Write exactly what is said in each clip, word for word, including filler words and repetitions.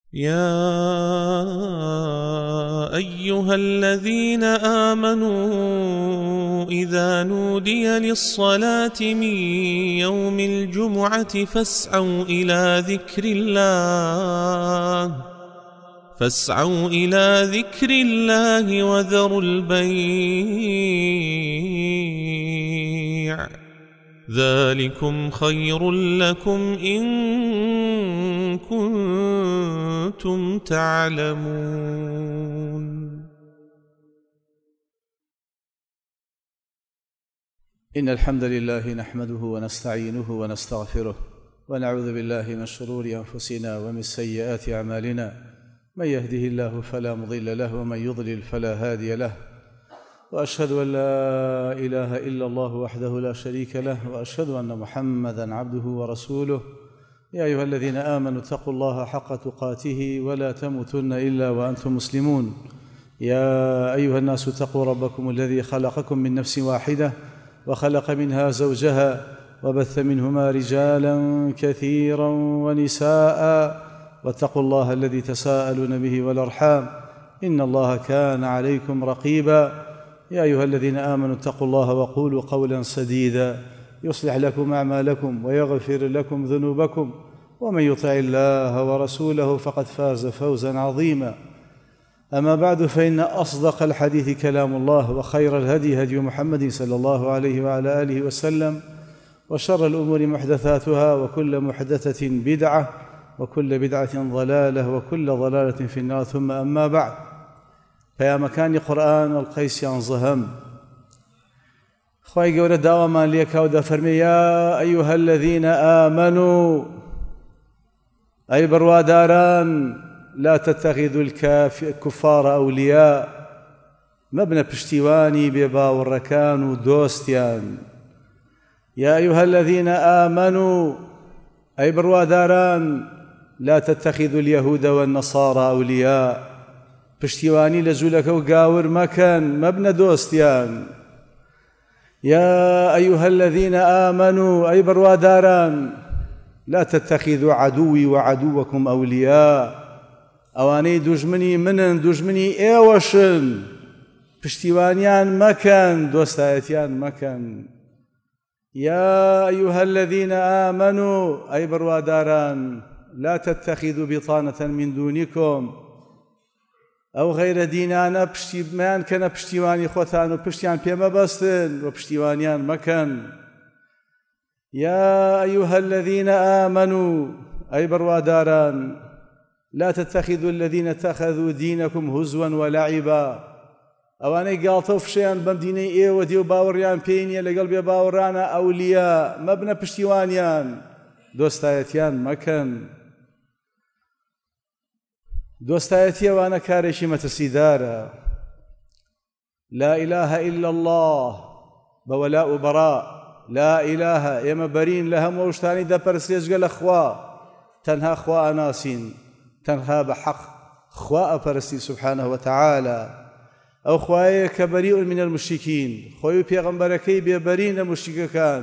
يا أيها الذين آمنوا إذا نودي للصلاة من يوم الجمعة فاسعوا إلى ذكر الله فاسعوا إلى ذكر الله وذروا البيع ذلكم خير لكم إن كنتم تعلمون. إن الحمد لله نحمده ونستعينه ونستغفره ونعوذ بالله من شرور أنفسنا ومن سيئات أعمالنا، من يهده الله فلا مضل له ومن يضلل فلا هادي له، وأشهد أن لا إله إلا الله وحده لا شريك له، وأشهد أن محمدًا عبده ورسوله. يا أيها الذين آمنوا اتقوا الله حق تقاته ولا تموتن إلا وأنتم مسلمون. يا أيها الناس اتقوا ربكم الذي خلقكم من نفس واحدة وخلق منها زوجها وبث منهما رجالا كثيرا ونساء، واتقوا الله الذي تساءلون به والأرحام إن الله كان عليكم رقيبا. يا أيها الذين آمنوا اتقوا الله وقولوا قولا سديدا يصلح لكم أعمالكم ويغفر لكم ذنوبكم، ومن يطع الله ورسوله فقد فاز فوزا عظيما. أما بعد، فإن أصدق الحديث كلام الله، وخير الهدي هدي محمد صلى الله عليه وعلى آله وسلم، وشر الأمور محدثاتها، وكل محدثة بدعة، وكل بدعة ضلالة، وكل ضلالة في النار. ثم أما بعد، فيا مكان قرآن القيسيان زهم خواهي قولة داوما ليكا ودفرمي يا أيها الذين آمنوا أي برواداران لا تتخذوا الكفار أولياء، مبنى بشتيواني ببا والركان ودوستيان. يا أيها الذين آمنوا أي برواداران لا تتخذوا اليهود والنصارى أولياء، پشتیوانی لە جوولەکە و گاور مەکەن، مەبنە دۆستیان. يا أيها الذين آمنوا أي برواداران لا تتخذوا عدوي وعدوكم أولياء، ئەوانەی دوژمنی منن دوژمنی ئێوەشن، پشتیوانیان مەکەن، دۆستایەتیان مەکەن. يا أيها الذين آمنوا أي برواداران لا تتخذوا بطانة من دونكم ئەو غەیرە دینانە پشتیمان کەنە پشتیوانی خۆتان و پشتیان پێمەبەستن و پشتیوانیان مەکەن. يا أيها الذين آمنوا أي برواداران لا تتخذوا الذين اتخذوا دينكم هزوا ولعبا، ئەوانەی گاڵتە و فشەیان بەم دینەی ئێوە دێ و باوەڕیان پێی نییە لەگەڵ بێ باوەڕانە ئەولیا، مەبنە پشتیوانیان، دۆستایەتیان مەکەن. دۆستایەتی ئەوانە کارێکی مەترسیدارە. لا إله إلا الله بەوەلاء و بەڕا، لا إله ئێمە بەرین لە هەموو شتانی دەپەرستێجگە لە خوا، تەنها خوا ئەناسین، تەنها بە حەق خوا ئەپەرستی سبحانه وتعالى. ئەو خوایە کە بەریء من المشرکین، خۆی و پێغەمبەرەکەی بێبەرین لە مشریکەکان.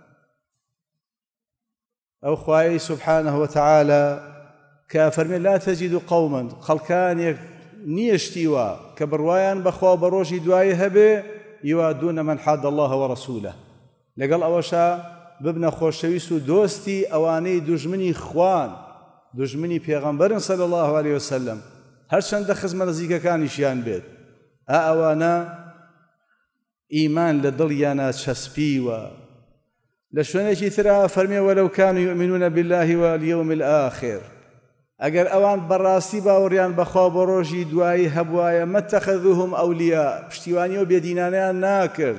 ئەو خوایەی سبحانه وتعالى كافرمي لا تجد قوما خلقان نيشتيوا كبروايان بخوا بروجي دواي هبه يوادون من حاد الله ورسوله، لقال أوشا ببنا خوشويسو دوستي أواني دجمني خوان دجمني پیغمبر صلى الله عليه وسلم، هرشان دخز منزيكا كان يشيان بيت أوانا إيمان لدليانا تشسبيوا لشونيكي ترى فرمي ولو كانوا يؤمنون بالله واليوم الآخر، ئەگەر ئەوان بەڕاستی باوەڕیان بەخوا بە ڕۆژی دوایی هەبوایە مەتەخەذوهم ئەولیا، پشتیوانی و بێدینانەیان ناکرد.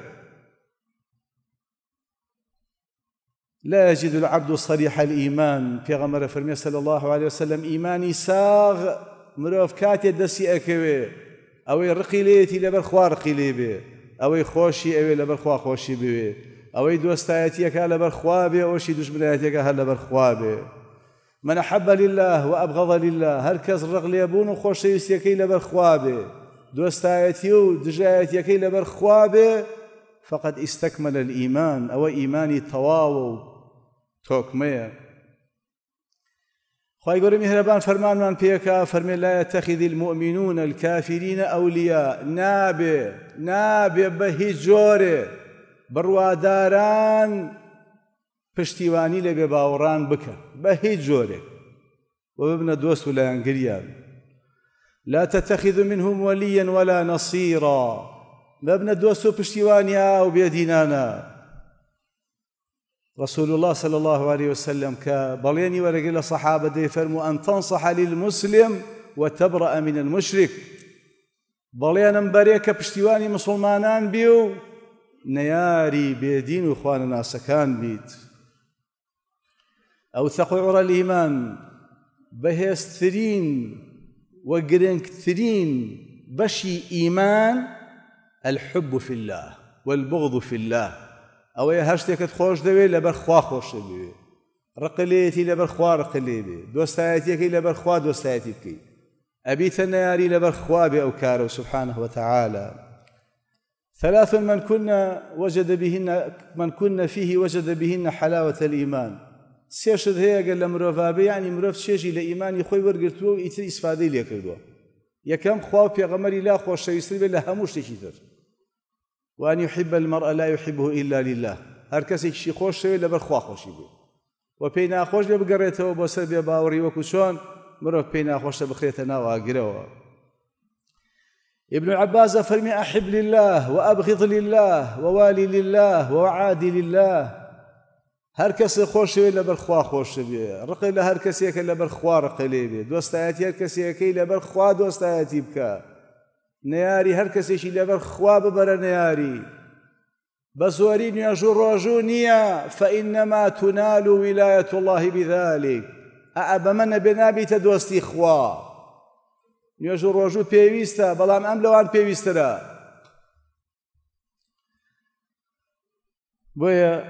لا يجد العبد صريح الإيمان، پێغەمبەر فەرمێ صلى الله عليه وسلم ئیمانی ساغ مرۆڤ کاتێ دەستی ئەکەوێ ئەوەی ڕقی لێیەتی لەبەر خوا ڕقی لێ بێ، ئەوەی خۆشی ئەوێ لەبەر خوا خۆشی بوێ، ئەوەی دۆستایەتیەکە لەبەر خوا بێ، ئەوەشی دوژمنایەتیەکە هەر لەبەر خوا بێ. من أحب لله وأبغض لله، هركز رغل يبون وخوش يسيكي لبر خوابه، دوستايتي ودجايتي لبر خوابه، فقد استكمل الإيمان، أو إيماني تواو توكمية. خی گەورە میهرەبان فەرمانمان پێکا فەرمێ لا يتخذ المؤمنون الكافرين أولياء نابێ نابێ بە هیچ جۆرێ بڕواداران پشتیوانی لە بێ باوەڕان بکەن بە هیچ جۆرێک و ببنە دۆست و لایەنگریان لا تتخذ منهم وليا ولا نصيرا ببنە دۆست و پشتیوانیا و بێدینانە رسول الله صلى الله عليه وسلم كبليني ورجل الصحابة دي فرموا أن تنصح للمسلم وتبرأ من المشرك بلينا مباريك بشتواني مسلمانان بيو نياري بيدين وإخوان ناسكان بيت أو ثقوا عرى الإيمان بهسترين وقرنكترين بشي إيمان الحب في الله والبغض في الله أو يا هشتك خوش دوي لبر خوا خوش دوي رقليتي لبر خوا رقلي بي دوستايتي لبر خوا دوستايتي كي أبيت النياري لبر خوا بأوكاره سبحانه وتعالى ثلاث من كنا وجد بهن من كنا فيه وجد بهن حلاوة الإيمان سيشد هي قال لمروفابي يعني مروف شيجي لإيمان يخوي ورقرتو يتري إسفادي لي كردو يكم خوا بيغمري لا خوش شيستري بلا هموش تشيتر وأن يحب المرء لا يحبه إلا لله هر کسی شي خوش شوی لبر خوا خوشی بی و پی ناخوش بی بگریته و بسر بی باوری و کشون مرو پی ناخوش بخریته نوا گروا ابن عباس فرمي أحب لله وأبغض لله ووالي لله وعادي لله هر کسی خوش شوی لبر خوا خوش بی رقی له هر کسی که لبر خوا رقی بی دوستایتی هر کسی که لبر خوا دوستایتی بکا نياري هر كسيشي لبر خوا ببر نياري بزورين يجر نيا فإنما تنال ولاية الله بذلك أعب من بنابي تدوستي خوا يجر رجو بيويستا بلام أملوان بيويسترا بويا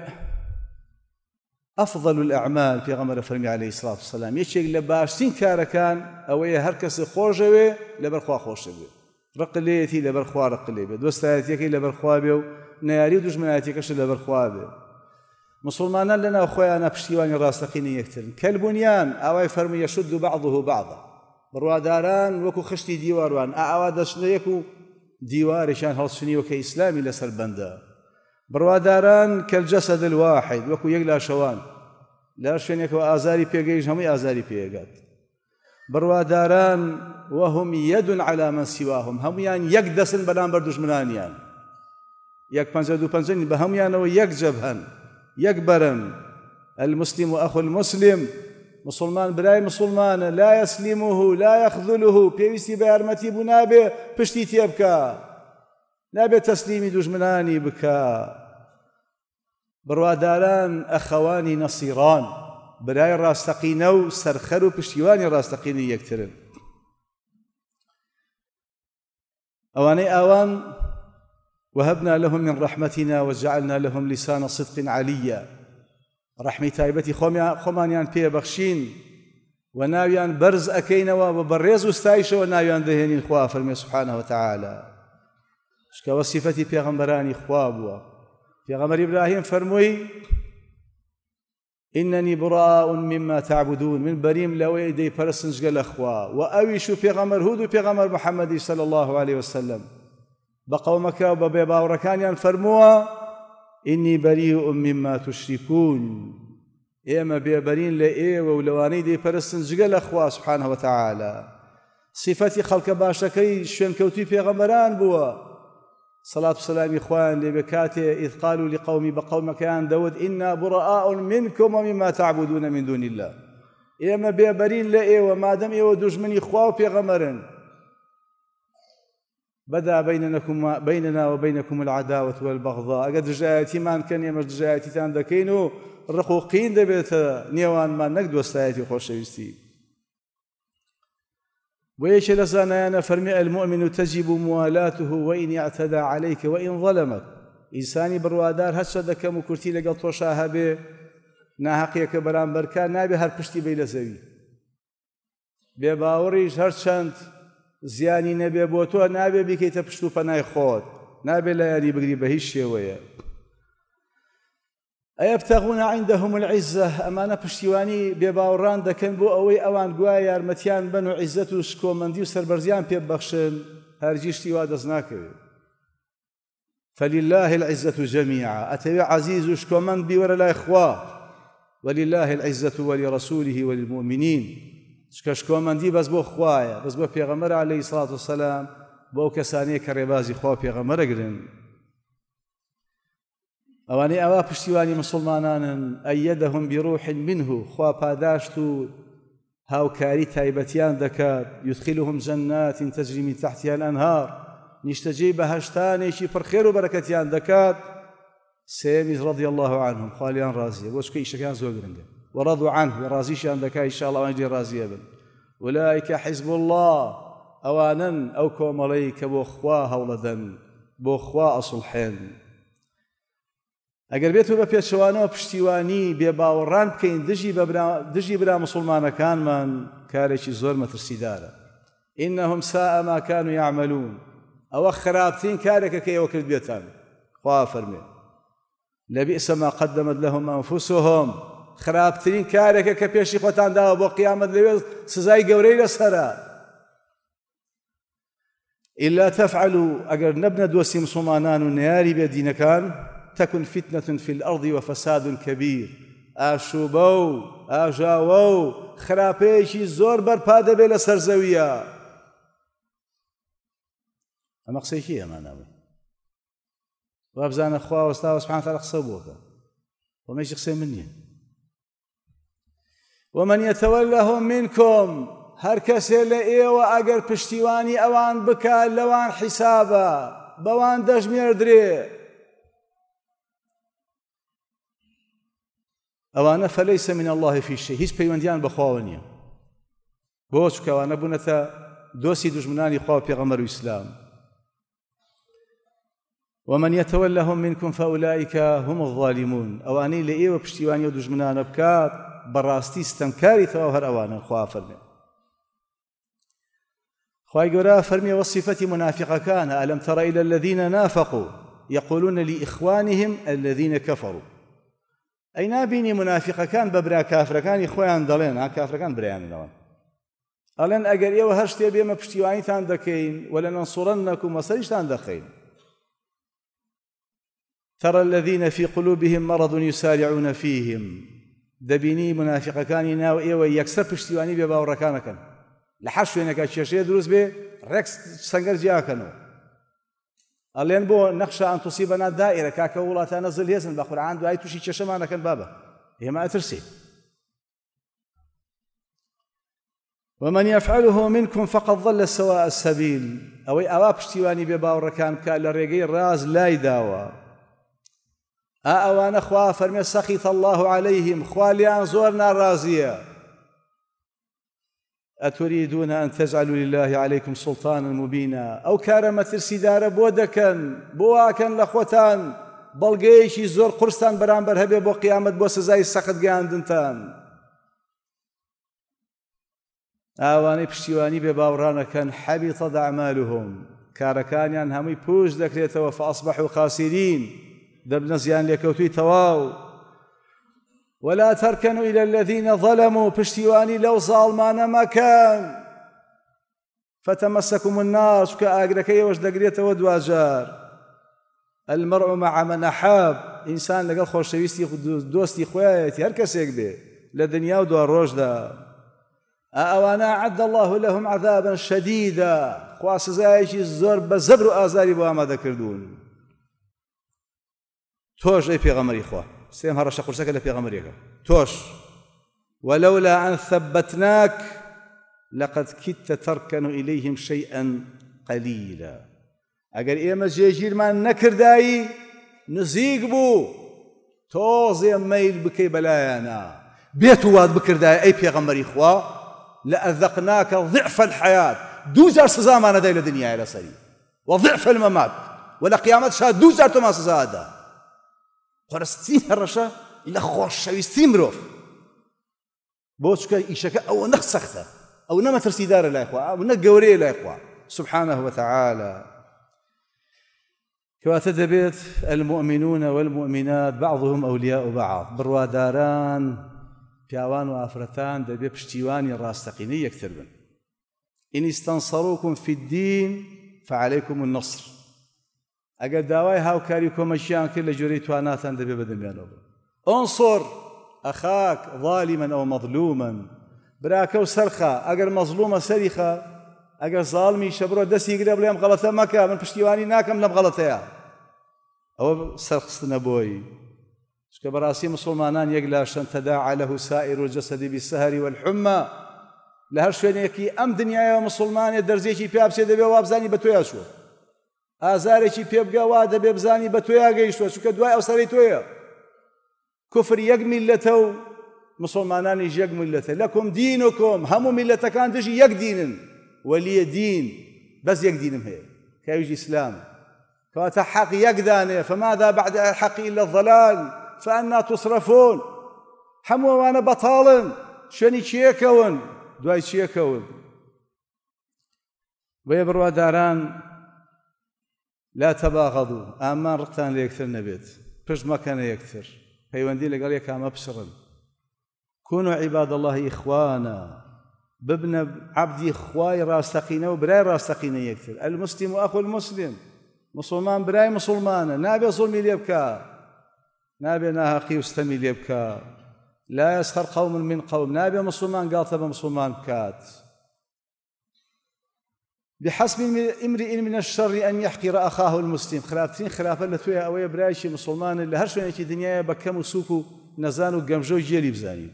أفضل الأعمال في غمر فرمي عليه الصلاة والسلام يشيك لباشتين كاركان أويا هر كسي خوشوي لبر خوا خوشوي رقليتي لبر خوا رقلي بي دوستايتي لبر خوا بي نياري دجمناتي كش لبر خوا بي مسلمان لنا اخويانا بشتيواني راستقيني يكترن كالبنيان او فرمي يشد بعضه بعضا برواداران وكو خشتي ديواروان اعوادش نيكو ديوارشان هلسني وكي اسلامي لسر بندا برواداران كالجسد الواحد وكو يقلا شوان لا شنيكو ازاري بيجيج همي ازاري بيجات برواداران وهم يد على من سواهم هميان يقدسن بلان بردوش منانيان يك بنزدو بنزين بهميان ويك جبهن يكبرن المسلم أخو المسلم مسلمان براي مسلمان لا يسلمه لا يخذله بيوستي بارمتي بنابه بشتي تيبكا نابه تسليمي دوش مناني بكا برواداران أخواني نصيران براي راستقينو سرخرو بشتيواني راستقيني يكترن أواني أوان وهبنا لهم من رحمتنا وجعلنا لهم لسان صدق عليا رحمي تايبتي خمانيان بي بخشين وناويان برز أكينوا وبرز استايش وناويان دهيني الخوا فرمي سبحانه وتعالى شكا وصفتي بيغمبراني خوابوا بيغمبر إبراهيم فرموي إنني براء مما تعبدون من بريم لوي دي برسنج قال أخوا وأويشو بيغمبر هود وبيغمبر محمد صلى الله عليه وسلم بقومك وببيبا وركانيان فرموا إني بريء مما تشركون إيما بيبرين لإيه ولواني دي برسنج قال أخوا سبحانه وتعالى صفتي خلق باشكي شوين كوتي بيغمبران بوا صلاة والسلام إخوان لبكاته إذ قالوا لقومي بقوم كان داود إنا براء منكم ومما تعبدون من دون الله إما بيبرين لإيه وما دم إيه ودوج من إخوة بيغمرن بدأ بيننا بيننا وبينكم العداوة والبغضاء قد جاءتي ما كان يمر جاءتي تاندكينو الرقوقين دبيت نيوان ما نقد وستايتي خوش يستي ويش لسانا فرمي المؤمن تجب موالاته وإن اعتدى عليك وإن ظلمك إنساني بروادار هشد كم كرتي لقل توشاها به ناحقيك بران بركان نابي هر پشتی بي لزوي بباوريش هر چند زياني نبي بوتو نابي بكي تپشتو پناي خود نابي لا يعني بقري بهيش شوية أيبتغون عندهم العزة أمانة پشتیوانی بێباوەڕان دەکەن بۆ ئەوەی ئەوان گوایە یارمەتیان بن و عیزەت و شکۆمەندی و سەربەرزیان پێبەخشن هەرگیشتی وا دەست ناکەوێت. فلله العزة جميعا أتوي عزيز وشكومن بي ولا لا إخوة ولله العزة ولرسوله وللمؤمنين شكومن دي بس بو خوايا بس بو پیغمبر عليه الصلاة والسلام بو كساني كربازي خوا پیغمبر قرن أواني أوا پشتیوانی مسلمانان أيدهم بروح منه خوا پاداشتو هاوكاري تايبتيان دكات يدخلهم جنات تجري من تحتها الأنهار نیشتەجێی بەهەشتانێکی پڕخێر و بەرەکەتیان دەکات. سێمیز رضی الله عنهم خالیان ڕازیە بۆ چکە ئیشەکان زۆر گرنگە وەڕەضوا عنه ڕازیشیان دەکات ئینشاءالله ئەوان لێ ڕازیە بن. ئولئیکە حیزب الله ئەوانن ئەو کۆمەڵەی کە بۆ خوا هەوڵەدەن بۆ خوا ئەسڵحێن. ئەگەر بێتەوە بە پێچەوانەوە پشتیوانی بێباوەڕان بکەین دژی برا مسلمانەکانمان کارێکی زۆر مەترسیدارە. إنهم ساء ما كانوا يعملون أو خرابتين كارك كي وكل بيتان خوا فرمي لبئس ما قدمت لهم أنفسهم خرابتين كارك كبيشي خوتان داو بو قيامة لبئس سزاي قوري لسرا إلا تفعلوا أقر نبنى دوسي مسلمانان ونياري بيدين كان تكن فتنة في الأرض وفساد كبير آشوبو آجاوو خرابيشي زور برپاده بلا سرزوية أما قصيشي أما ناوي وابزان أخوة واستاذ سبحانه وتعالى قصبوك وما يجي قصي مني. ومن يتولهم منكم هر كسي لئيوة أقر پشتیوانی أوان بكا لوان حسابا بوان دجمير دري أوانا فليس من الله في شيء هيس بيوانديان بخواونيا بوش كوانا بنتا دوسي دجمناني خواه بيغمر الإسلام. ومن يتولهم منكم فأولئك هم الظالمون أواني لئيوة پشتیوانی و دجمنان بكات براستي استمكاري ثواهر أوانا خواه فرمي. خواه قرأ فرمي والصفة منافقة كان ألم تر إلى الذين نافقوا يقولون لإخوانهم الذين كفروا أي نابيني منافقة كان ببرا كافر كان إخوان دلين ها كافر كان بريان دوان ألن أقر إيوه هشتي بيما پشتیوانی تان دكين ولننصرنكم وسريش تان دخين. ترى الذين في قلوبهم مرض يسارعون فيهم دبيني منافق كان ناو إيوه يكسر پشتیوانی بباوركان كان لحشو إنك الشيشة دروس به ركس سنگر جاكنو ألين بو نخشى أن تصيبنا دائرة كاكا ولا تنزل يزن بقول عنده أي تشي تشمعنا كان بابا هي ما أترسي. ومن يفعله منكم فقد ضل سواء السبيل أو أوا پشتیوانی بباوركان كان لرقي الراز لا يداوى أوانا خوا فرمي سخط الله عليهم خواليان زورنا الرازية أتريدون أن تجعلوا لله عليكم سلطانا مبينا أو كارمة السدارة بودكا بواكا لخوتان بلغيشي زور قرستان برامبر هبه بو قيامت بو سزاي السخط قاندنتان آواني پشتیوانی بباورانا كان حبطت أعمالهم كاركانيان همي بوش ذكريتوا فأصبحوا خاسرين دبنا زيان ليكوتي تواو. ولا تركنوا إلى الذين ظلموا پشتیوانی لو ظالمان مكان فتمسكم النار شكا أقركي وش دقريت ودواجار. المرء مع من أحاب إنسان لقل خوشويستي دوستي خواتي هر كسيك بي لدنيا ودوار روجدا. أوانا أعد الله لهم عذابا شديدا خواس زايشي الزور بزبر آزاري بواما ذكردون. توش أي بيغمري إخوة سيم هرشا قرسك اللي بيغمريك توش ولولا أن ثبتناك لقد كدت تركن إليهم شيئا قليلا. أقل إيما جيجير ما نكر داي نزيق بو توزي ميل بكي بلايانا بيتو واد بكر داي أي بيغمري إخوة لأذقناك ضعف الحياة دوزار سزا ما نداي لدنيا إلى سري وضعف الممات ولا قيامت شاد دوزار تما سزا هذا خرستين هرشا إلا خوش شويستين مروف بوشكا إيشكا أو نخسخته أو نما ترسي دار لا إخوة أو نقوري لا إخوة سبحانه وتعالى. کەواتە دەبێت المؤمنون والمؤمنات بعضهم أولياء بعض بڕواداران پیاوان و ئافرەتان دەبێت پشتیوانی ڕاستەقینەی یەکتر بن. إن استنصروكم في الدين فعليكم النصر. ئەگەر داوای هاوکاری کۆمەچیان کرد لە جۆرەی تواناتان دەبێت بەدەمیانەوە. انصر أخاك ظالما أو مظلوما. براکە و سەرخە ئەگەر مەظلومە سەریخە، ئەگەر زاڵمیشە بڕۆ دەستی گرە بڵێم غەڵەتە مەکە، من پشتیوانی ناکەم لەم غەڵەتەیە. ئەوە سەرخستنە بۆی. چکە بەڕاستی مسلمانان یەک لاشن تەداعە لەه سائر الجەسەد بالسەهر والحمى. لە هەر شوێنێکی ئەم دنیایەوە مسلمانێ دەرزێکی پێ بچێ دەبێ وا بزانی بە تۆیا چووە، ئازارێکی پێ بگا وا دەبێ بزانی بە تۆیا گەیشتووە، چونکە دوای ئەوسەرەی تۆیە. کوفر یەک میلەتە و مسلمانانیش یەک میلەتە. لەکم دینکم، هەموو میلەتەکان دژی یەک دینن. وەلیە دین، بەس یەک دینم هەیە کاویش ئیسلام. کەواتە حەق یەکدانێ. فماذا بعد الحق إلا الضلال فأنا تصرفون. هەموو ئەوانە بەتاڵن، شوێنی چیەکەون، دوای چیەکەون. بۆیە بڕواداران لا تەباغەضوا، ئامان ڕقتان لە یەکتر نەبێت، پشت مەکەنە یەکتر، پەیوەندی لەگەڵ یەکامە بشڕن. كونوا عباد الله إخوانا، ببنە عەبدی خوای ڕاستەقینە و برای ڕاستەقینە یەکتر. المسلم أخو المسلم، مسلمان برای مسلمانە، نابێ زوڵمی لێ بکە، نابێ ناهەقی و ستەمی لێ بکە. لا يسخر قوم من قوم، نابێ مسلمان گاڵتە بە مسلمان بکات. بحسب امرئ من الشر أن يحقر أخاه المسلم. خراپترین خراپە لە توێ ئەوەیە برایشی مسلمانە لە هەر شوێنێکی دنیاە بە کەم و سووک و نەزان و گەمژە و جێلی بزانی.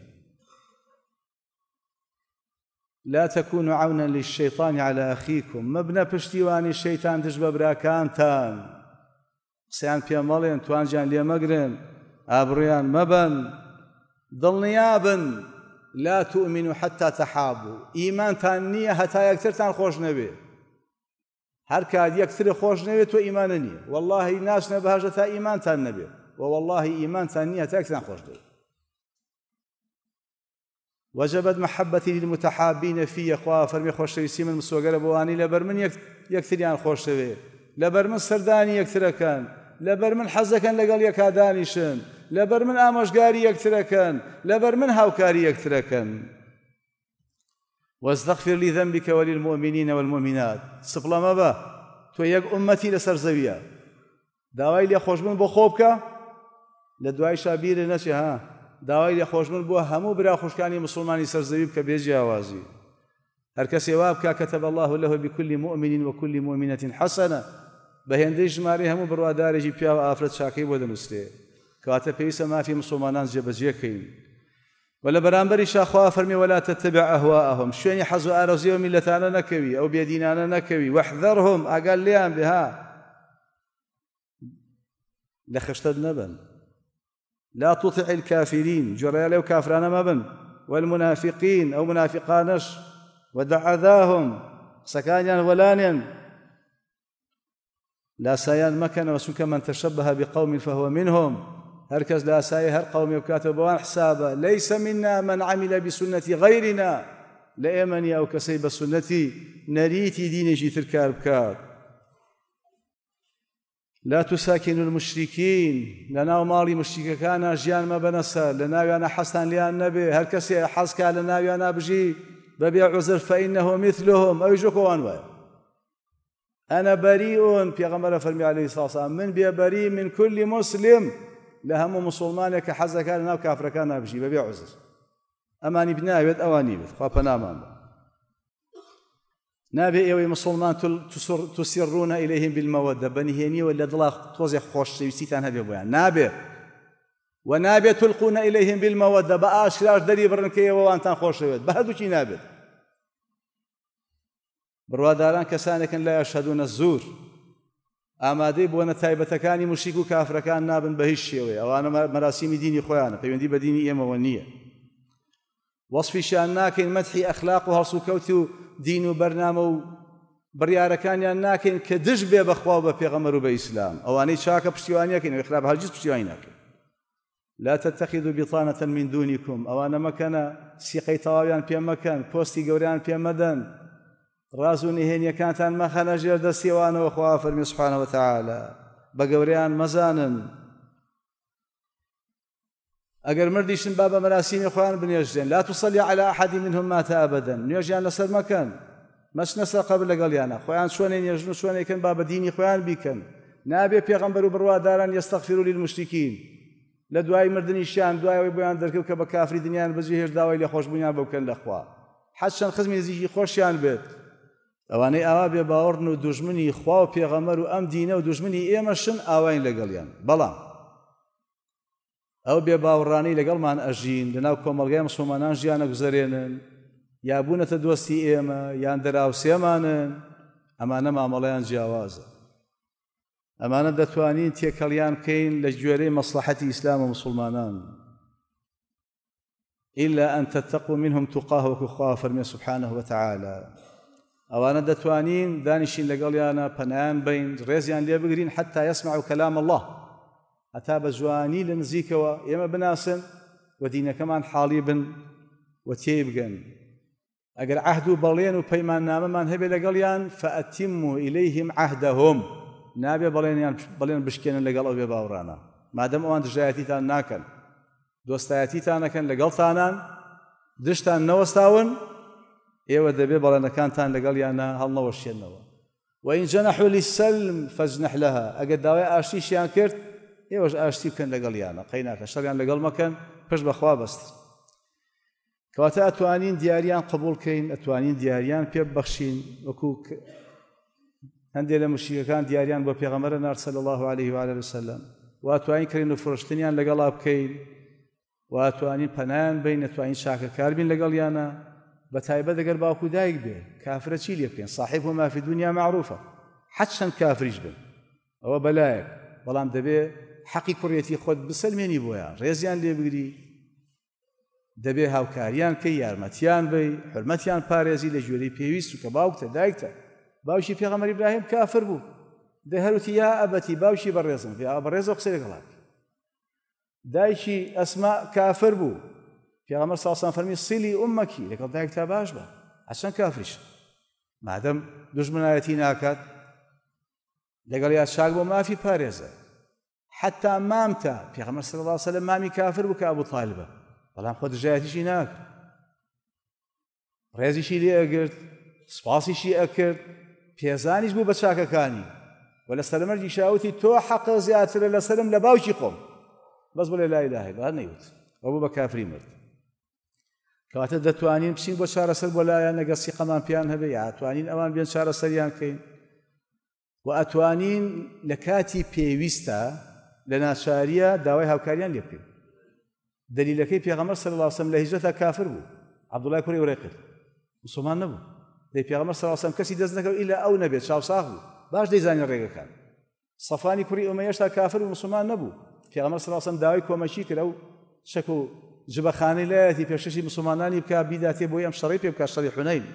لا تكونوا عونا للشيطان على أخيكم، مبنى پشتیوانی شەیتان دژ بە براکانتان. قسەیان پێ مەڵێن، توانجیان لێ مەگرن، ئابڕویان مەبەن، دڵنیابن. لا تؤمنوا حتى تحابوا، ئیمانتان نییە هەتا یەکترتان خۆش نەبێ. هەر کات یەکتر خۆش نەوێت تۆ ئیمانە نییە. واللهی ناچنە بەهەژە تا ئیمانتان نەبێ، وواللهی ئیمانتان نییە تا یەکترتان خۆش دەوێت. وجبت محبتي للمتحابين في أخوة فرمي خوشويسي من مسوغر بواني لبر من يكثريان خوشوي، لبر من سرداني يكثركن، لبر من حزكن لقل يكادانيشن، لبر من آمشقاري يكثركن، لبر من هاوكاري يكثركن. واستغفر لذنبك وللمؤمنين والمؤمنات. سبلا ما با تو يك أمتي لسر زويا داوای لێ خۆشبوون بۆ خۆ بکە، لە دوای شابیرە نەچێ ها داوای لێ خۆشبوون بۆ هەموو برا خوشکانی مسلمانی سەرزەوی بکە بێ جیاوازی. هەر کەسێ وا بکە كتب الله له بكل مؤمن وكل مؤمنة حسنة، بە هێندەی ژمارەی هەموو بڕوادارێکی پیا و ئافرەت چاکەی بۆ دەنووسێ. کەواتە پێویستە مافی مسلمانان جێبەجێکەین. ولا بەرامبەری شاخوا فەرمی ولا تتبع أهواءهم، شوێنی حەز و ئارەزوی و میلەتانە نەکەوی، ئەو بێدینانە نەکەوی. واحذرهم، ئاگال لێیان بێ ها لە خشتت نەبن. لا تطع الكافرين، جۆرەیە لەو کافرانە مەبن. والمنافقين، ئەو منافقانەش ودع أذاهم، قسەکانیان وەلانێن، لاسایان مەکەنەوە، چونکە من تشبه بقوم فهو منهم. هەر کەس لاسایی هەر قەومێ بکاتەوە بەوان حسابە. ليس منا من عمل بسنة غيرنا، لە ئێمە نیە ئەو کەسەی بە سنەتی نەریتی دینێکی تر کار بکات. لا تساكنوا المشركين، لناو ماڵی مشریکەکانە ژیان مەبەنە سەر، لە ناویانە حەستان لیان نەبێ. هەر کەسێ حەزکا لە ناویانە بژی بەبێ عوزر فإنه مثلهم، ئەوی ژۆکەوان وایە. أنا بريء، پێغەمبەر فەرمی عليه الصلاة والسلام، من بێبەری من كل مسلم، لە هەموو مسلمانێک کە حەزەکە لە ناو کافرەکان نابژی بەبێ عوزر. ئەمانی بناوێت ئەوانی بێت، خوا پەنامان بە. نابێ ئێوەی مسلمان تسرون إليهم بالمودة، بەنهێنیەوە لە دڵا تۆزێک خۆشەویستیتان هەبێ بۆیان، نابێ. و نابێ تلقون إليهم بالمودة، بە ئاشکراش دەری بڕن کە ئێوەوانتان خۆشەوێت، بە هەردووکی نابێت. بڕواداران کەسانێکن لا يشهدون الزور، ئامادەی بوونە تایبەتەکانی مشریک و کافرەکان نابن بە هیچ شێوەیە. ئەوانە مەراسیمی دینی خۆیانە، پەیوەندی بە دینی ئێمەوە نییە. وەصفیشیان ناکەین، مەدحی ئەخلاق و هەڵس و کەوت و دین و بەرنامە و بڕیارەکانیان ناکەین کە دژ بێ بەخوا و بە پێغەمبەر و بە ئیسلام. ئەوانەی چاکە پشتیوانیەکەین، خراپ هەرگیز پشتیوانی ناکەین. لا تتخذوا بطانة من دونكم، ئەوانە مەکەنە سیقەی تەواویان پێ مەکەن، پۆستی گەوریان پێ مەدەن، ڕاز و نهێنیەکانتان مەخەنە ژێر دەستیەوانەوە. خوا فەرمی سبحانه وتعالى بە گەورەیان مەزانن ئەگەر مردیشن با بە مەراسیمی خۆیان بنێژدێن لا تصلی على أحد منهم مات أبدا نوێژیان لەسەر مەکەن مەچنە سەر قەبر لەگەڵیانە خۆیان چۆنێ نێژن و چۆنێکن با بە دینی خۆیان بیکەن نابێ پێغەمبەر و بڕواداران یەستەغفروا للمشرکین لە دوای مردنیشیان دوایەوەی بۆیان دەرکەوت کە بە کافری دنیایان بەجێهێشت داوای لێخۆشبوونیان بۆ بکەن لەخوا حەز چەند خزمی نزیکی خۆشیان بێت ئەوانەی ئاوا بێ باوەڕن و دوژمنی خوا و پێغەمبەر و ئەم دینە و دوژمنی ئێمەشن ئاواین لەگەڵیان بەڵام ئەو بێ باوەڕانەی لەگەڵمان ئەژین لەناو کۆمەڵگای موسڵمانان ژیانە گوزەرێنن یا بوونەتە دۆستی ئێمە یان دەراوسێمانن ئەمانە مامەڵەیان جیاوازە ئەمانە دەتوانین تێکەڵیان بکەین لە گوێرەی مەسلحەتی ئیسلام و مسلمانان إلا أن تتقوا منهم تقاه وەکو خوا فەرمێ سبحانه وتعالى ئەوانە دەتوانین دانیشین لەگەڵیانە پەنایان بین ڕێزیان لێ بگرین حتى يسمعوا كلام الله هەتا بە جوانی لە نزیکەوە ئێمە بناسن و دینەکەمان حاڵی بن و تێی بگەن ئەگەر عهد و بەڵێن و پەیماننامەمان هەبێ لەگەڵیان فأتموا إليهم عهدهم نابێ بەڵێنیان بەڵێن بشکێنن لەگەڵ ئەو بێ باوڕانە مادەم ئەوان دژایەتیتان ناکەن دۆستایەتیتان نەکەن لەگەڵتانان دشتان نەوەستاون ئێوە دەبێ بەڵێنەکانتان لەگەڵیانە هەڵنەوەشێنەوە وإن جنحوا للسلم فاجنح لها ئەگەر داوای ئاشتیشیان کرد ئێوەش ئاشتی بکەن لەگەڵیانە قەی ناکە شەڕیان لەگەڵ مەکەن پشت بەخوا بەستن کەواتە ئەتوانین دیاریان قبول بکەین ئەتوانین دیاریان پێ ببەخشین وەکو هەندێک لە مشریکەکان دیاریان بۆ پێغەمبەر نار صلی الله عليه و آله وسلم و ئەتوانین کڕین و فرۆشتنیان لەگەڵا بکەین و ئەتوانین پەنایان بین ئەتوانین چاکەکار بین لەگەڵیانە بە تایبەت ئەگەر باوکو دایک بێ کافرە چی لێ بکەین صاحب ما في الدنيا معروفة حەت چەند کافریش بن ئەوە بەلایەک بەڵام دەبێ حەقی کوڕێتی خۆت بسەلمێنی بۆیان ڕێزیان لێ بگری دەبێ هاوکاریان کەی یارمەتیان بی حرمەتیان پارێزی لە ژوێرەی پێویست و کە باوکتە دایکتە باوکی پێغەمبەر ئیبراهیم کافر بوو دەهەروتی یا ئەبەتی باوکی بەڕێزم پێ بەڕێزەوە قسەی لەگەڵا دایکی ئەسما کافر بوو پێغەمبەر صلی الله علیه و سلم فەرمی سیلی ئومەکی لەگەڵ دایکتا باش بە ئەچەند کافریش مادەم دوژمنایەتی ناکات لەگەڵ یا چاک بۆ مافی پارێزە حتى مامتە پێغەمبەر صلی الله علیه و سلم مامی کافر بوو کە ئەبوو طالبە بەڵام خۆ دژایەتیشی ناکرد ڕێزیشی لێ ئەگرت سپاسیشی ئەکرد پێزانیش بوو بە چاکەکانی و لە سەرمەرجی شاوتی تۆ حەقە زیاترە لەسەرم لە باوکی خۆم بەس بڵێ لا ئیلاهە ئیلا الله نەیوت ئەو بوو بە کافری مرد کەواتە دەتوانین بچین بۆ چارەسەر بۆ لایەن ئەگەر سیقەمان پێیان هەبێ یا ئەتوانین ئەوان بێن چارەسەریان بکەین و ئەتوانین لە کاتی پێویستە لە ناچاریە داوای هاوکاریان لێ بکەین دلیلەکەی پێغەمبەر صلی الله علیه و سلم لە هیجرەتا کافر بوو عەبدوڵای کوڕی ئورەیقر مسلمان نەبوو دەی پێغەمبەر صلی الله علیه و سلم کەسی دەست نەکەوت ئیلا ئەو نەبێت چاوساغ بوو باش دەیزانی ڕێگەکان سەفانی کوڕی ئومەیەشتا کافر و مسلمان نەبوو پێغەمبەر صلی الله علیه و سلم داوای کۆمەکی کرد ئەو شەک و جبەخانەی لایەتی پێشەشی مسلمانانی بکا بیداتێ بۆی ئەم شەڕی پێ بکات شەڕی حونەین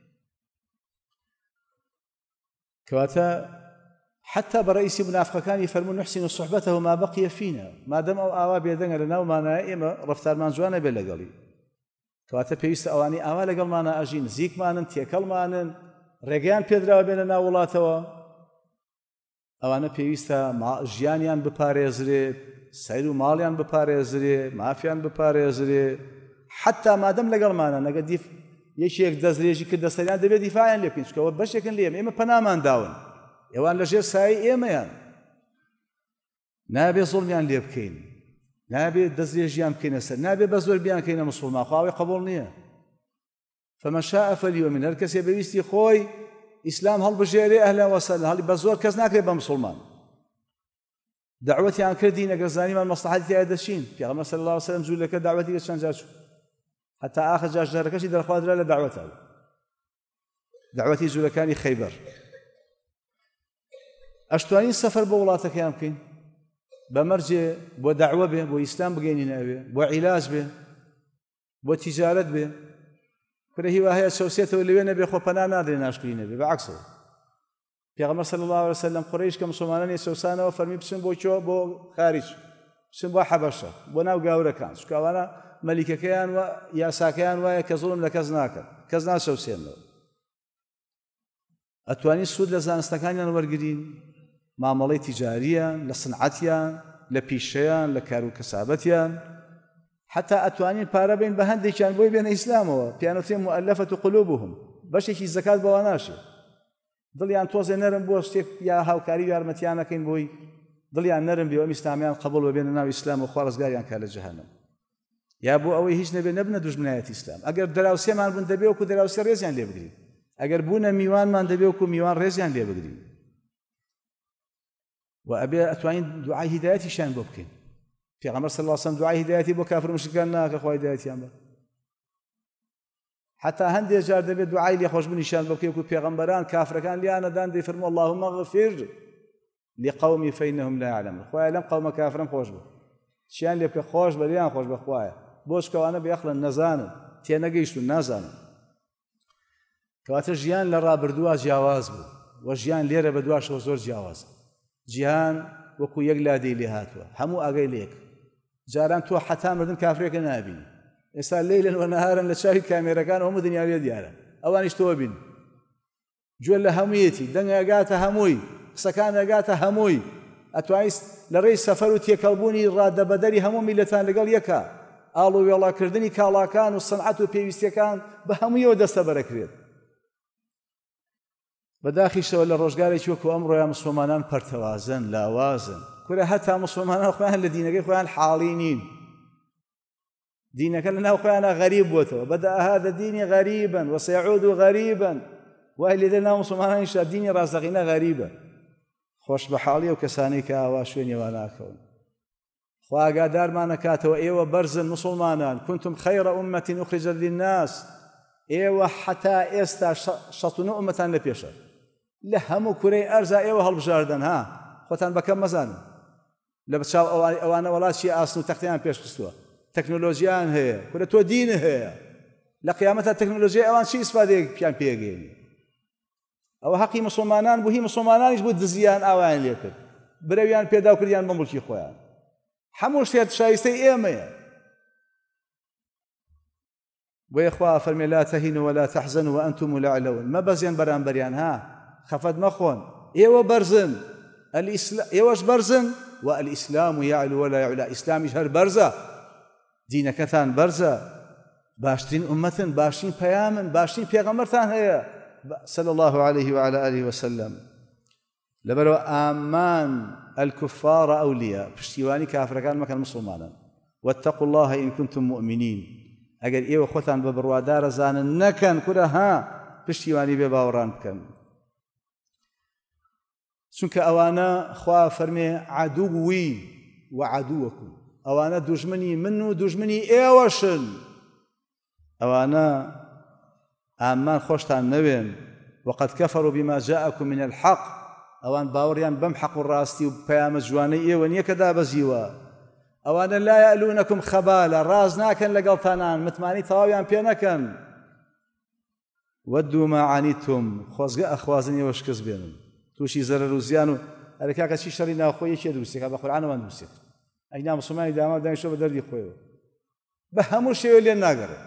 کەواتە حتى برئيس منافقەکانی فەرموون نحسن صحبته ما بقي فينا مادەم ئەو ئاوا بێدەنگە لە ناومانایە ئێمە ڕەفتارمان جوانە بێ لەگەڵی کەواتە پێویستە ئەوانی ئاوا لەگەڵمانە ئەژین نزیکمانن تێکەڵمانن ڕێگەیان پێدراوە بێنە ناو وڵاتەوە ئەوانە پێویستە ژیانیان بپارێزرێت سەیر و ماڵیان بپارێزرێ مافیان بپارێزرێ حتى مادەم لەگەڵمانە نەگە دیف یەکێک دەستدرێژی کرد دەستەریان دەبێت دیفاعیان لێ بکەین چکەوە بەشێکن لێم ئێمە پەنامان داون ئێوان لەژێر سایەی ئێمەیان نابێ زوڵمیان لێ بکەین نابێ دەستدرێژیان بکەینە سەر نابێ بە زۆر بیان کەینە موسڵمان خواوی قبول نییە فمن شاء فليؤمن هەر کەسێ بەویستی خۆی ئیسلام هەڵبژێرێ ئەهلا وەسەهلا هەڵی بە زۆر کەس ناکرێت بە موسڵمان دعوەتیان کردین ئەگەر زانیمان مەسلحەتی تایە دەچین پێغەمبەر صلی الله علیه و سلم جوولەکە دعوەتی چەند جار چوو حتى آخر جار جارەکەشی دەرخوادرا لە دعوەتەوە دعوەتی جوولەکانی خەیبەر ئەشتوانین سەفەر بۆ وڵاتەکەیان بکەین بە مەرجێ بۆ دەعوە بێ بۆ ئیسلام بگەینینە ئەوێ بۆ عیلاج بێ بۆ تیجارەت بێ پرە هیوا هەیە چەوسێتەوە لەوێ نەبێ خۆ پەنا نادرێ ناشکری نەبێ بەعەکسەوە پێغەمبەر صلی الله علیه و سلم قوڕیش کە مسلمانان چەوسانەوە فەرمی بچن بۆ چۆ بۆ خارج بچن بۆ حەبەشە بۆ ناو گاورەکان چونکە ئەوانە مەلیکەکەیان و یاساکەیان وایە کە زوڵم لە کەس ناکەن کەس ناچەوسێنەوە ئەتوانین سوود لە زانستەکانیان وەرگرین مامەڵەی تیجاریان لە سنعەتیان لە پیشەیان لە کار و کەسابەتیان حتا ئەتوانین پارە بین بە هەندێکیان بۆی بێنە ئیسلامەوە پیانوتێ مؤلفەت قلوبهم بەشێکی زەکات بەوە ناشێ دڵیان تۆزێ نەرم بۆ شتێک یا هاوکاری یارمەتیان نەکەین بۆی دڵیان نەرم بێ ئەم ئیسلامیان قبول ببێنە ناو ئیسلام و خوا ڕزگاریان کا لە جەهەنەم یا بۆ ئەوەی هیچ نەبێ نەبنە دوژمنایەتی ئیسلام ئەگەر دراوسێمان بوون دەبێ وەکو دراوسێ ڕێزیان لێ بگرین ئەگەر بوونە میوانمان دەبێ وەکو میوان ڕێزیان لێ بگرین و ئەبێ ئەتوانین دوعای هیدایەتیشیان بۆ بکەین پێغەمبەر صلی الله علیه وسلم دوعای هیدایەتی بۆ کافر و مشرکان ناکە خوا هیدایەتیان بە حتا هەندێک جار دەبێت دوعای لێخۆشبوونیشان بۆ بکەی وەکو پێغەمبەران کافرەکان لیانەدان دەیفەرموو اللهم اغفر لقومي فإنهم لا يعلمون خوایە لەم قەومە کافرم خۆش بوو چیان لێ بکە خۆش بە لیان خۆش بە خوایە بۆچ کەوانە بێخڵن نەزانن تێنەگەیشتون نازانن کەواتە ژیان لە ڕابردووە جیاواز بوو وە ژیان لێرە بە دواشەوە زۆر جیاوازە جیهان وەکو یەک لادەی لێ هاتووە هەموو ئاگەی لێک جاران تۆ حتا مردن کافرێکە نابینی ئێستا لەیلن وەنەهارن لە چاوی کامێرەکان هەموو دنیا لێ دیارە ئەوانیش تۆ بین گوێ لە هەموویەتی دەنگ ئەگاتە هەمووی قسەکان ئەگاتە هەمووی ئەتوانیت لە ڕێی سەفەر و تێکەڵبوونی ڕادەبەدەری هەموو میلەتان لەگەڵ یەکە ئاڵ و وێڵاکردنی کاڵاکان و سەنعەت و پێویستیەکان بە هەموویەوە دەستە بەرەکرێت بەداخیشەوە لە ڕۆژگارێکی وەکو ئەمڕۆیان موسڵمانان پەرتەوازن لاوازن کورە هەتا موسڵمانان خۆیان لە دینەکەی خۆیان حاڵی نین دینەکە لەناو خۆیانە غەریب بووتەوە بەدە هذا دینی غەریبا وسيعود غەریبا وای لێدە ناو موسڵمانانیشدا دینی ڕاستەقینە غەریبە خۆش بە حاڵی ئەو کەسانەی کە ئاوا شوێنیەوە ناکەون خوا ئاگادارمان ئەکاتەوە ئێوە بەرزن موسڵمانان كنتم خەیرە ئومەتین ئوخرجەت للناس ئێوە حتا ئێستا شەست و نۆ ئومەتان لە پێشە لە هەموو کورەی ئەرزا ئێوە هەڵبژاردن ها خۆتان بەکەم مەزانن لە بچاو ئەوانە وڵاتی ئاسن و تەختیان پێشکەستووە تەکنۆلۆژیان هەیە کورە تۆ دینە هەیە لە قیامەتە تەکنۆلۆژیای ئەوان چی ئیسفادەیەک پیان پێگەێنی ئەوە حەقی موسڵمانان بوو هی موسڵمانانیش بوو دزیان ئاوایان لێ کرد برەویان پێداو کردیان بە موڵکی خۆیان هەموو شتێک شایستەی ئێمەیە بۆیە خوا فەرمێ لا تەهینوا ولا تەحزەنوا وأنتم الأعلون مەبەزێن بەرامبەریان ها خەفەت مەخۆن ئێوە بەرزن ئێوەش بەرزن و الئیسلام یعلو ولا یعلا ئیسلامیش هەر بەرزە دینەکەتان بەرزە باشترین ئومەتن باشترین پەیامن باشترین پێغەمبەرتان هەیە صلى الله عليه وعلى آله وسلم لبرو آمان الكفار أولياء پشتیوانی کافرەکان مەکەن مسلمانان واتقوا الله إن كنتم مؤمنين ئەگەر ئێوە خۆتان بە بڕوادارە زانن نەکەن کورە ها پشتیوانی بێ باوەڕان بکەن چونکە ئەوانە خوا فەرمێ عەدووی وعەدووەکم ئەوانە دوژمنی من و دوژمنی ئێوەشن ئەوانە ئامان خۆشتان نەوێن وقد كفروا بما جاءكم من الحق ئەوان باوەڕیان بەم حەق و ڕاستی و پەیامە جوانەی ئێوە نییە کە دابەزیوە ئەوانە لا یەئلونەکم خەبالە ڕاز ناکەن لەگەڵتانان متمانی تەواویان پێ نەکەن وەدوا ما عانیتم خۆزگە ئەخوازن ئێوە شکست بێنن تووشی زەرەر و زیان و هەرە کاکە چی شەڕی ناوخۆی یەکێ دروستێکە بە قورئانەوە دروستێک ئەینا موسڵمانی داما دانیشتۆ بە دەردی خۆیەوە بە هەموو شێوە لێن ناگەڕێت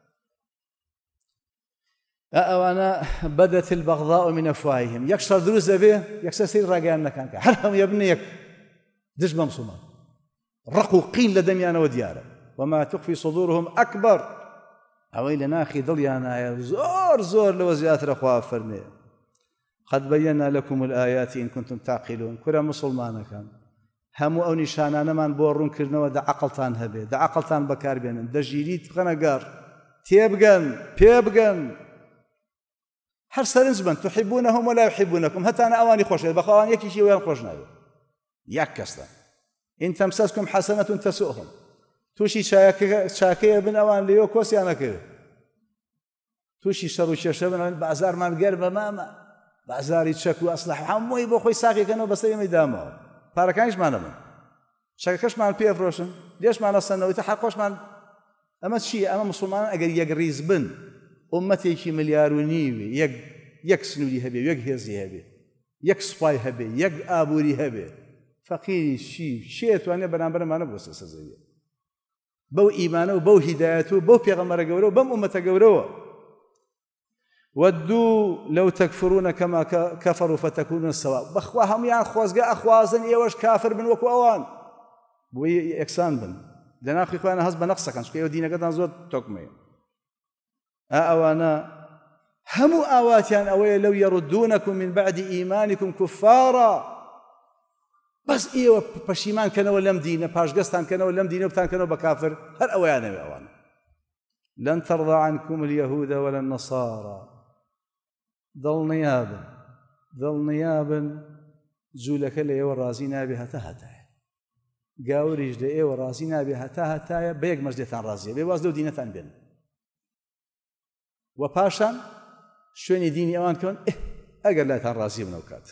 ئەوانە بەدەت البەغضاء من أفواههم یەک شەڕ دروست دەبێ یەکسەر سەیری ڕاگەیان نەکەن کە هەر هەموو یەبنە یەک دژ بە موسڵمان ڕق و قین لە دەمیانەوە دیارە وما تخفي صدورهم أكبر ئەوەی لە ناخی دڵیانایە زۆر زۆر لەوە زیاترە خوا فەرمێ قد بينا لكم الآيات إن كنتم تعقلون كرة مسلمانەکان هەموو ئەو نیشانانەمان بۆ ڕوونکردنەوە دە عەقڵتان هەبێ دە عەقڵتان بەکاربێنن دە ژیریت بخەنە گەڕ تێبگەن پێبگەن هەر سەرنج بن تحبونهم ولا يحبونكم هەتانە ئەوانی خۆش بە خەوان یەکیشی ویان خۆش ناوێت یەک کەسە إن تمسسكم حسنة تسؤهم توشي چاکەیە بن ئەوان لێوە کۆسیان نەکرد تووشی شەڕ و کێشە بن بازارمان گەرمە مامە بازاری چەک و ئەسلح هەمووی بۆ خۆی ساقیکەنەوە بەسەر ئێمەی دامەوە پارەکانیشمان نەبن چەکەکەشمان پێفرۆشن لێشمان ئەسەنەوەی تا حەق خۆشمان ئەمە چییە ئەمە موسڵمانان ئەگەر یەک ڕیز بن ئومەتێکی ملیار و نیوێ یەک یەک سنووری هەبێ یەک هێزی هەبێ یەک سوپای هەبێ یەک ئابووری هەبێ فەقیری چی شێتوانێ بەرامبەرمانە بۆ سەسەزەویە بەو ئیمانە و بەو هیدایەت و بەو پێغەمبەرە گەورە و بەم ئومەتە گەورەوە ودوا لو تكفرون كما كفروا فتكونون سواء بخوا هەموویان خۆزگە ئەخوازن ئێوەش کافر بن وەکو ئەوان بۆیە یەکسان بن لە ناخی خۆیانە هەست بە نەقسەکەن چونکە ئێوە دینەکەتان زۆر تۆکمەیە ئا ئەوانە هەموو ئاواتیان ئەوەیە لەو یەڕودونەکم من بعد ئیمانیکم کوفارا بەس ئێوە پەشیمانکەنەوە لەم دینە پاشگەستانکەنەوە لەم دینە بتانکەنەوە بە کافر هەر ئەوەیانەوێ ئەوانە لن ترضى عنكم اليهود ولا النصارى دڵنیابن دڵنیابن جوولەکە لە ئێوە ڕازی نابێ هەتا هەتایە گاوریش لە ئێوە ڕازی نابێ هەتا هەتایە بە یەک مەژدێتان ڕازیە بێ واز لەو دینەتان بێن و پاشان شوێنی دینی ئەوان کەون ئەگەر لاتان ڕازی بنەوە کات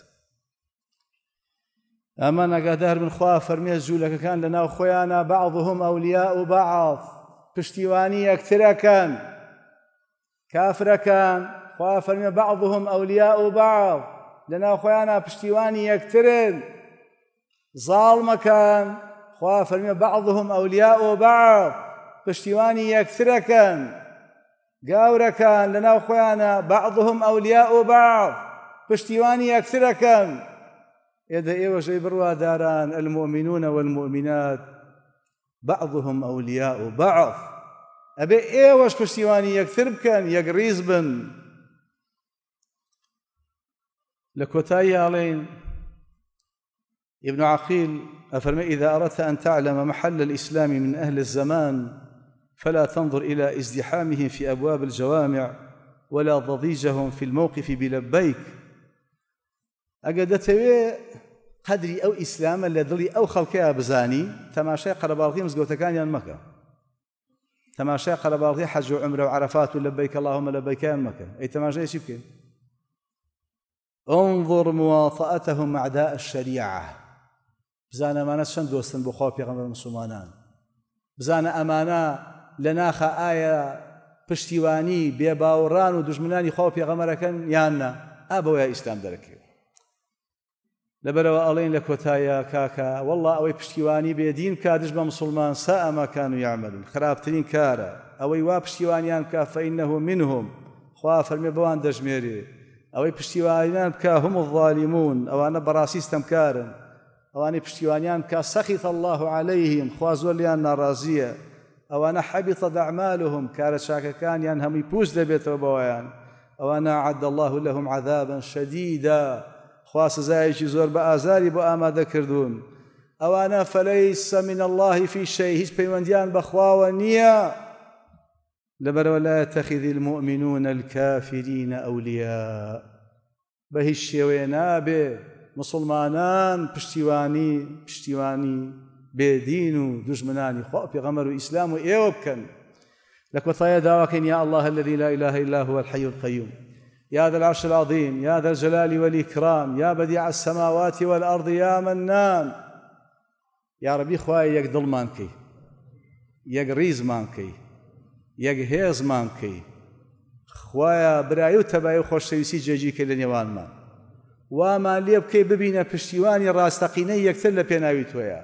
ئەمان ئاگادار بن خوا فەرمێ جوولەکەکان لەناو خۆیانە بەعضهم ئەولیاء بعض پشتیوانی یەکترەکەن کافرەکان خوا فەرمێ بەعضهم ئەولیاء بعض لەناو خۆیانە پشتیوانی یەکترن زاڵمەکان خوا فەرمێ بەعضهم ئەولیاء بعض پشتیوانی یەکترەکەن گاورەکان لەناو خۆیانە بەعضهم ئەولیاء بعض پشتیوانی یەکترەکەن ئێدە ئێوەشەی بڕواداران المؤمنون والمؤمنات بعضهم ئەولیاء بعض ئەبێ ئێوەش پشتیوانی یەکتر بکەن یەکڕیز بن لە کۆتایی ئاڵێن ابن عقيل أفرمي إذا أردت أن تعلم محل الإسلام من أهل الزمان فلا تنظر إلى ازدحامهم في أبواب الجوامع ولا ضضيجهم في الموقف بلبيك أقدتوي قدري أو إسلام لدلي أو خلقها بزاني تماشي قربالغي مزقوتكان يان مكة تماشي قربالغي حج وعمره وعرفات ولبيك اللهم لبيك يان مكة أي تماشي يشبكين انظر مواطأتهم أعداء الشريعة بزانا أمانة شن دوستن بخوا بيغمبر مسلمانان بزانا أمانة لناخا آية پشتیوانی بێباوەڕان و دژمنانی خوا پێغەمبەرەکەن یاننا ئابەوەیە ئیسلام دەرەکەوێت لەبەرەوە ئەڵێن لە کۆتایە کاکە وەڵڵا ئەوەی پشتیوانی بێدین کا دژ بە مسلمان ساء ما كانوا يعملون خراپترین کارە ئەوەی وا پشتیوانیان بکە فإنه منهم خوا فەرمێ بەوان دەژمێرێ ئەوەی پشتیوانیان بکە هم الظالمون ئەوانە بەڕاستی ستەمکارن ئەوانەی پشتیوانیان بکە سەخیط الله عليهم خوا زۆر لیان ناڕازیە ئەوانە حەبیطت ئەعمالهم کارە چاکەکانیان هەمووی پوچ دەبێتەوە بەوەیان ئەوانە ئەعەدە الله لهم عذابا شەدیدا خوا سزایەکی زۆر بە ئازاری بۆ ئامادەکردوون ئەوانە فەلەیسە من الله في شەیء هیچ پەیوەندیان بەخواوە نییە لەبەرەوە لا يتخذ المؤمنون الكافرين أولياء بە هیچ شێوەیە نابێ مسلمانان پشتیوانی پشتیوانی بێدین و دژمنانی خوا پێغەمبەر و ئیسلام و ئێوە بکەن لە کۆتایە داواکەین یا الله الذي لا إله إلا هو الحي القيوم يا ذا العرش العظيم يا ذا الجلال والإكرام يا بديع السماوات والأرض يا منان يا ربي خوای یەک دڵمان کەی یەک ڕیزمان کەی یەک هێزمان کەی خوایە برایی و تەبایی و خۆشەویستی جێگی کە لە نێوانمان وامان لێ بکەی ببینە پشتیوانی ڕاستەقینەی یەکتر لە پێناوی تۆیە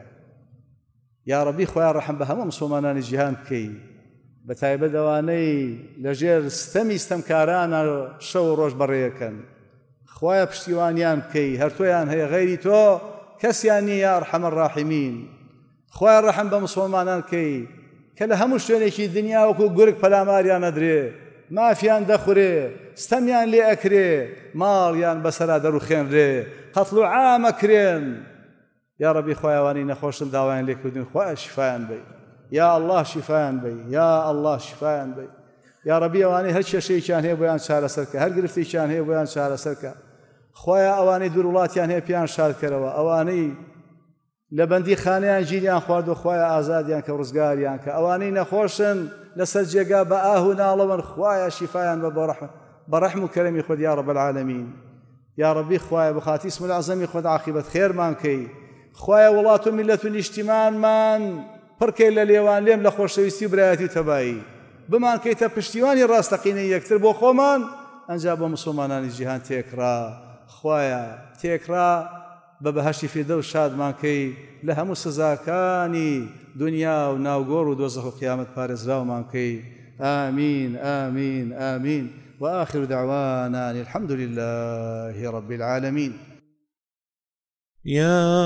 یا ربی خوای ڕەحم بە هەموو مسلمانانی جیهان بکەی بە تایبەت ئەوانەی لەژێر ستەمی ستەمکارانە شەو و ڕۆژ بەڕێیەکەن خوایە پشتیوانیان بکەی هەر تۆیان هەیە غەیری تۆ کەسیان نییە یا ئەرحەم الراحیمین خوای ڕەحم بە مسلمانان بکەی کە لە هەموو شوێنێکی دنیا وەکو گورگ پەلاماریان ئەدرێ مافیان دەخورێ ستەمیان لێ ئەکرێ ماڵیان بەسەرا دەروخێنرێ قەتڵ و عام ئەکرێن یا ربی خوای ئەوانەی نەخۆشن داوایان لێکردوین خوای شیفایان بی یا الله شیفایان بی یا الله شیفایان بی یا ربی ئەوانەی هەر کێشەیەکیان هەیە بۆیان چارەسەرکە هەر گرفتێکیان هەیە بۆیان چارەسەرکە خوایە ئەوانەی دوور وڵاتیان هەیە پیان شادکەرەوە ئەوانەی لە بەندی خانەیان گیریان خواردو خوایە ئازادیان کە ڕزگاریان کە ئەوانەی نەخۆشن لەسەر جێگا بە ئاه و ناڵەون خوایە شیفایان بە بە ڕەحم و کەرەمی خۆت یا رب العالمین یا ربی خوایە بخاتی اسم العەزەمی خۆت عاقبەت خێرمان کەی خوایە وڵات و میلەت و نیشتیمانمان پڕکەی لە لێوان لێم لە خۆشەویستی و برایەتی و تەبایی بمان کەیتە پشتیوانی ڕاستەقینەی یەکتر بۆ خۆمان ئەنجا بۆ مسلمانانی جیهان تێکرا خوایە تێکرا بە بەهەشتی فیردەوس شادمان کەی لە هەموو سزاکانی دنیا و ناوگۆڕ و دۆزەخ و قیامەت پارێزراومان کەی ئامین ئامین ئامین وآخر دعوانا أن الحمد لله رب العالمين. يا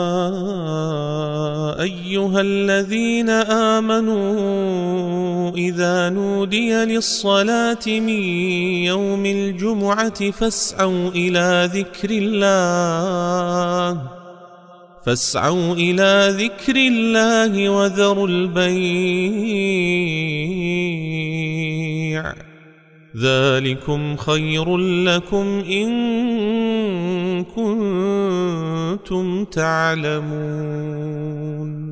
أيها الذين آمنوا إذا نودي للصلاة من يوم الجمعة فاسعوا إلى ذكر الله فاسعوا إلى ذكر الله وذروا البيع ذلكم خير لكم إن كنتم تعلمون.